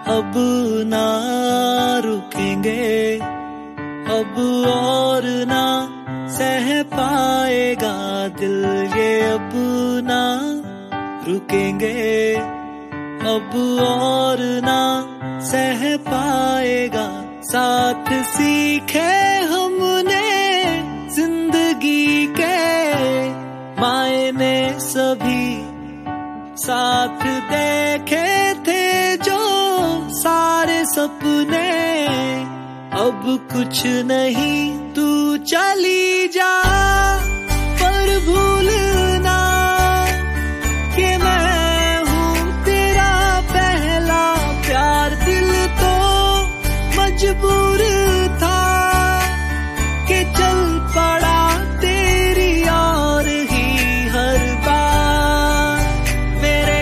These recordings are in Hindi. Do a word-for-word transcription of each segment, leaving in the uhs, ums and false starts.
अब ना रुकेंगे, अब और ना सह पाएगा दिल ये, अब ना रुकेंगे, अब और ना सह पाएगा। साथ सीखे हमने जिंदगी के मायने सभी, साथ देखे थे जो सारे सपने, अब कुछ नहीं तू चली जा। पर भूलना कि मैं हूँ तेरा पहला प्यार, दिल तो मजबूर था कि चल पड़ा तेरी और ही हर बार। मेरे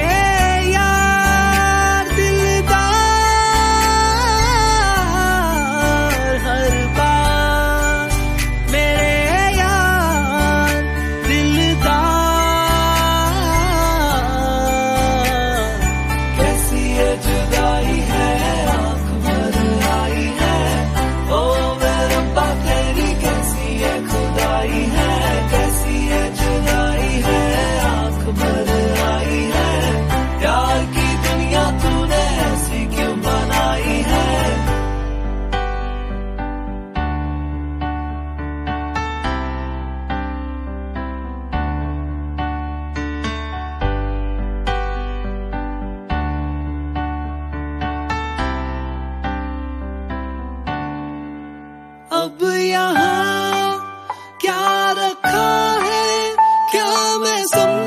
यार दिलदार, हर बार मेरे यार दिलदार। कैसी ये जुदाई है, आँख भर आई है, ओ मेरे रब्बा तेरी कैसी ये खुदाई है। कैसी ये जुदाई है, आँख भर आई है, प्यार की दुनिया तूने ऐसी क्यों बनाई है। अब यहाँ क्या रखा है, क्या मैं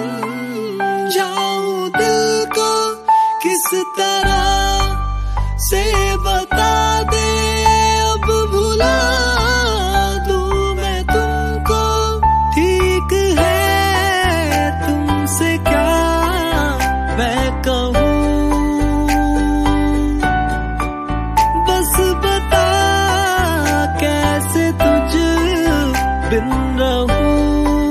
समझाऊं दिल को, किस तरह से बता दे। अब भुला दूं मैं तुमको, ठीक है तुमसे क्या मैं कहूँ, बस बता कैसे तुझ बिन रहूं।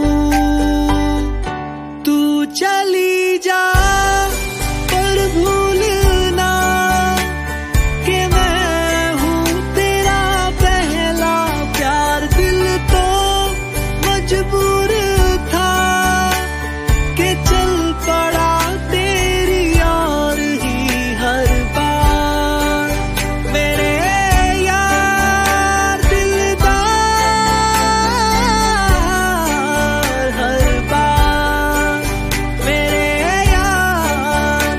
तू चली जा पर भूलना कि मैं हूँ तेरा पहला प्यार, दिल तो मजबूर था कि चल पड़ा तेरी और ही हर बार। मेरे यार दिलदार, हर बार मेरे यार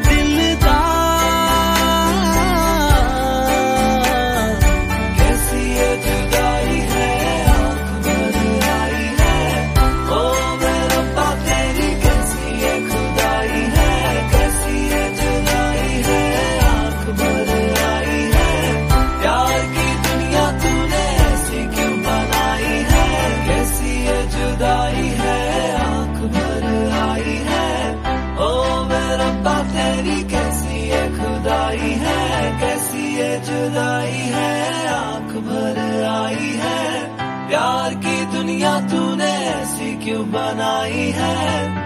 दिलदार। कैसी ये जुदाई है, आँख भर आई है, ओ मेरे रब्बा तेरी कैसी ये खुदाई है। कैसी ये जुदाई है, आँख भर आई है, प्यार की दुनिया तूने ऐसी क्यों बनाई है। कैसी ये जुदाई है, आँख भर आई है, ओ मेरे रब्बा तेरी कैसी ये खुदाई है। कैसी ये जुदाई है, आँख भर आई है, प्यार की दुनिया तूने ऐसी क्यों बनाई है।